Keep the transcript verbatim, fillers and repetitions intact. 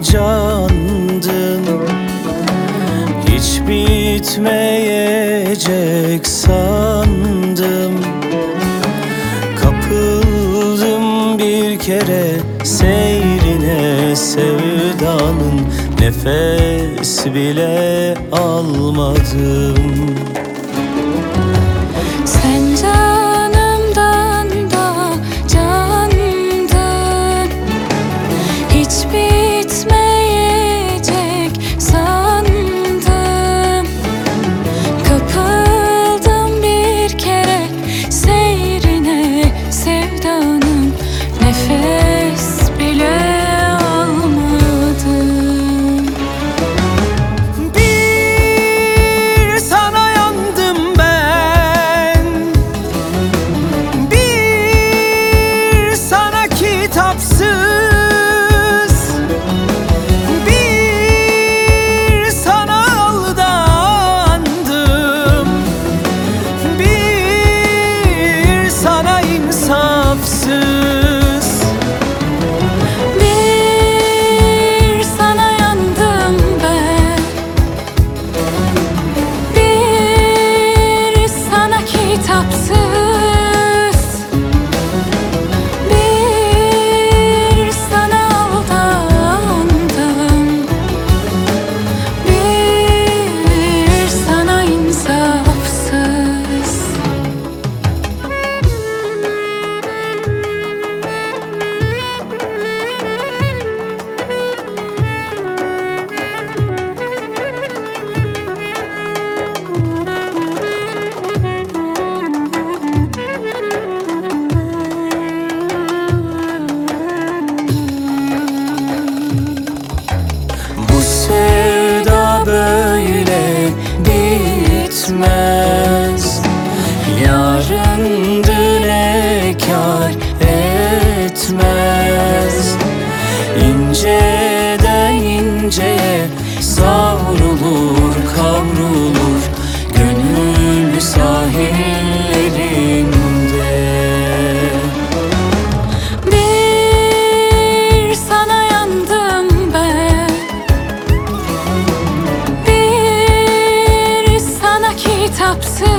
candın. Hiç bitmeyecek sandım. Kapıldım bir kere seyrine, sevdanın nefes bile almadım. Sen canımdan da candın. Hiç bitmeyecek sandım. Kapıldım bir kere seyrine, sevdanın nefes bile almadım. Bir sana yandım ben, bir sana kitapsız, bir sana aldandım, bir sana insafsız. Bir sana yandım ben, bir sana kitapsız, bir sana aldandım, bir sana insafsız. Bu sevda böyle bitmez. Yarın düne kâr etmez. İnceden inceye savrulur, kavrulur gönül sahillerinde. Bir sana yandım ben, bir sana kitapsız,